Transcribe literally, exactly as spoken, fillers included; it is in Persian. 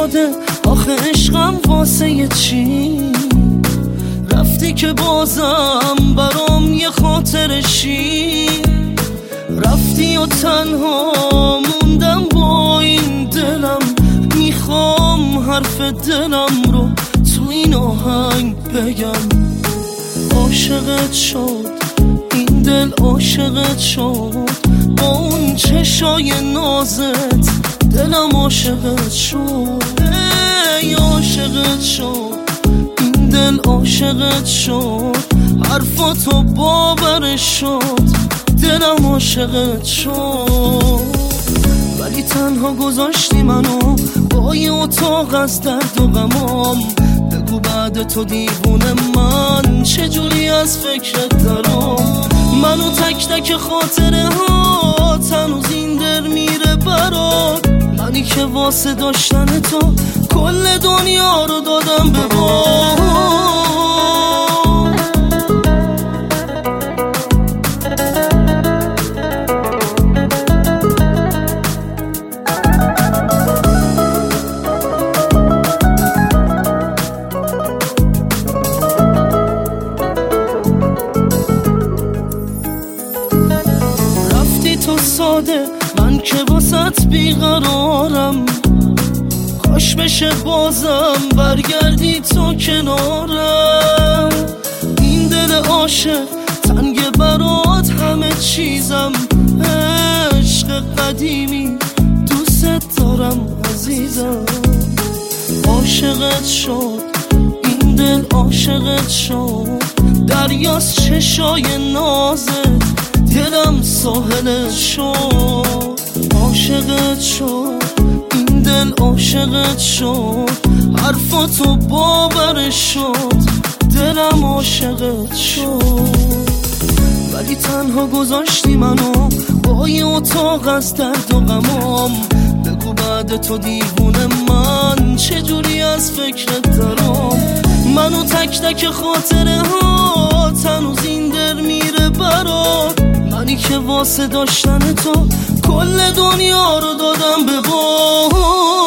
ساده، آخه عشقم واسه چی؟ رفتی که بازم برام یه خاطرشی، رفتی و تنها موندم با این دلم، میخوام حرف دلم رو تو این آهنگ بگم. عاشقت شد این دل، عاشقت شد با اون چشای نازت، دلم عاشقت شد. ای عاشقت شد این دل، عاشقت شد حرفاتو باورش شد، دلم عاشقت شد. ولی تنها گذاشتی منو با یه اتاق از درد و غمام. بگو بعد تو دیوونه من چجوری از فکرت دارم؟ منو تک تک خاطره ها هنوز این در میره برات، منی که واسه داشتن تو کل دنیا رو دادم به باد. تو ساده، من که واسط بیقرارم، کاش بشه بازم برگردی تو کنارم. این دل عاشق تنگ برات همه چیزم، عشق قدیمی دوست دارم عزیزم. عاشقت شد این دل، عاشقت شد دریاست چشای نازت، دلم ساحلت شد. عاشقت شد این دل، عاشقت شد حرفاتو باورش شد، دلم عاشقت شد. ولی تنها گذاشتی منو با یه اتاق از درد و غمام. بگو بعد تو دیوونه من چجوری از فکرت دارم؟ منو تک تک خاطره ها هنوز این در میره برات، منی که واسه داشتن تو کل دنیا رو دادم به باد.